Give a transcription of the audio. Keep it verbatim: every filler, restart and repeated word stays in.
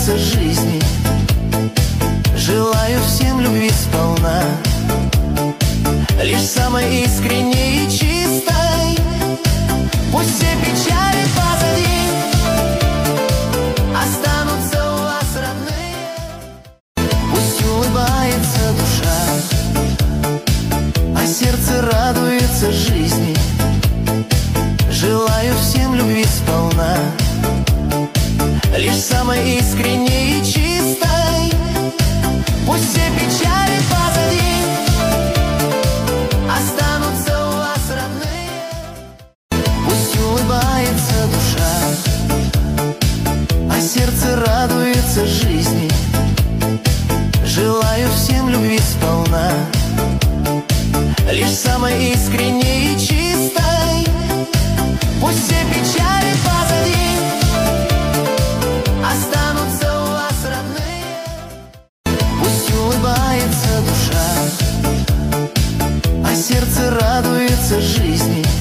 радуется жизни. Желаю всем любви сполна, лишь самой искренней и чистой. Пусть все печали позади, останутся у вас родные. Пусть улыбается душа, а сердце радуется жизни. Желаю всем любви сполна, лишь самой искренней и чистой. Пусть все печали позади, останутся у вас родные. Пусть улыбается душа, а сердце радуется жизни. Желаю всем любви сполна, лишь самой искренней и чистой. Пусть все печали позади, останутся у вас родные. Пусть улыбается душа, а сердце радуется жизни.